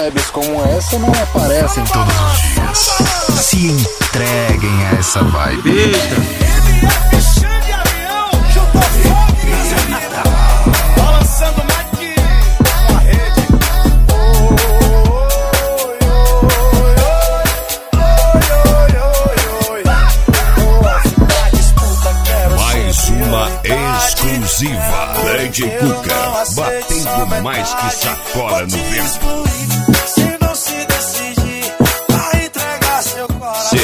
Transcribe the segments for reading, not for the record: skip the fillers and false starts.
vibes como essa não aparecem todos os dias. Se entreguem a essa vibe. Eita! Exclusiva DJ Cuca, batendo mais que sacola no vento. Se não se decidir, vai entregar seu coração.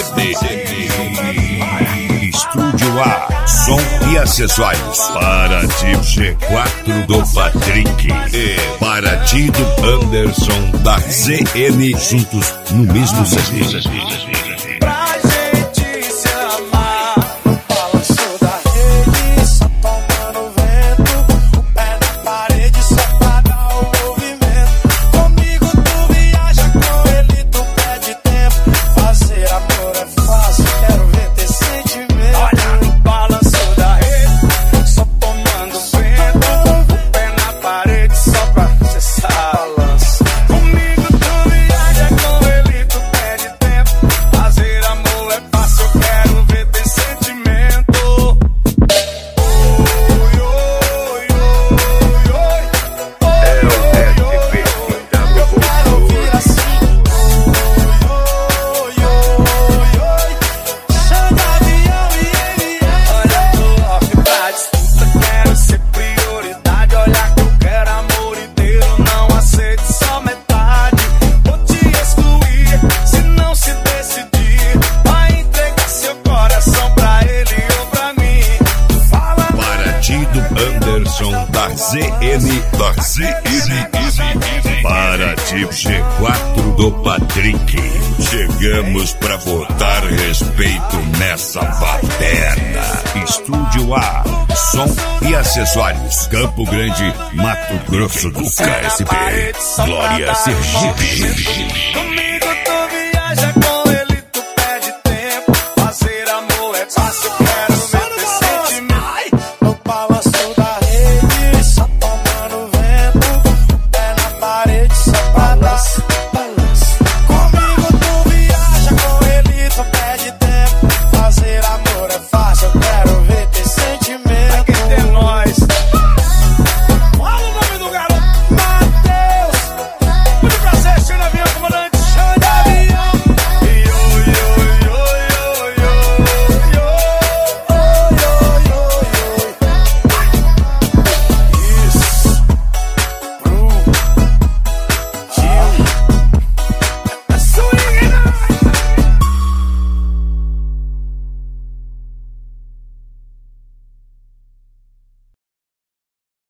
CD Estúdio A, som e acessórios para ti G4 do Patrick e para ti do Anderson da ZN, juntos no mesmo CD. Para ti G4 do Patrick, chegamos pra botar respeito nessa baderna. Estúdio A, som e acessórios, Campo Grande, Mato Grosso do KSB. Glória Sergipe. Comigo tu viaja